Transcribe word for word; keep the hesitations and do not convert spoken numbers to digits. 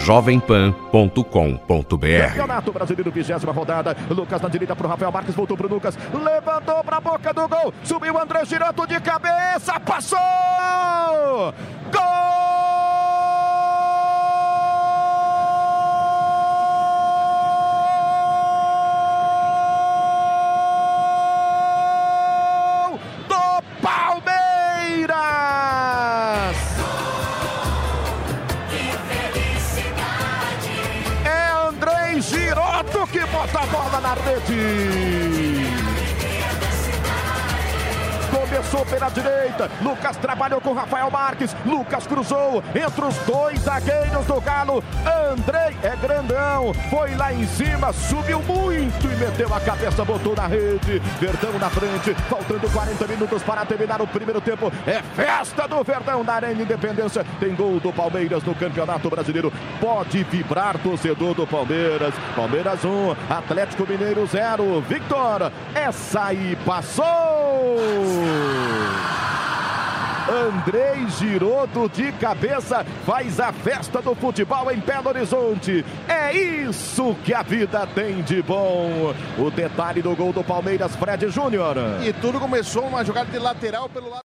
jovem pan ponto com ponto br. Campeonato Brasileiro, vigésima rodada. Lucas na direita pro Rafael Marques, voltou pro Lucas, levantou pra boca do gol, subiu André Giroto de cabeça, passou! Gol! Giroto que bota a bola na rede. Começou pela direita, Lucas trabalhou com Rafael Marques, Lucas cruzou entre os dois zagueiros do Galo. Andrei é grandão, foi lá em cima, subiu muito e meteu a cabeça, botou na rede. Verdão na frente, faltando quarenta minutos para terminar o primeiro tempo. É festa do Verdão na Arena Independência. Tem gol do Palmeiras no Campeonato Brasileiro. Pode vibrar, torcedor do Palmeiras. Palmeiras um, Atlético Mineiro zero. Victor, essa aí passou! Andrei Giroto de cabeça faz a festa do futebol em Belo Horizonte. É isso que a vida tem de bom. O detalhe do gol do Palmeiras, Fred Júnior. E tudo começou uma jogada de lateral pelo lado.